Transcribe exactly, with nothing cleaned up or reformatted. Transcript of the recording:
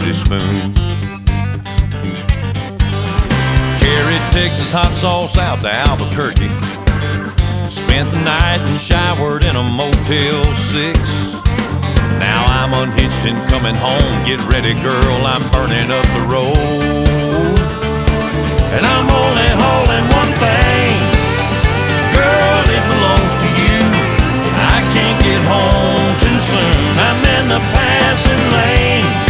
pretty smooth. Carried Texas hot sauce out to Albuquerque. Spent the night and showered in a Motel six. Now I'm unhitched and coming home. Get ready, girl, I'm burning up the road. And I'm only home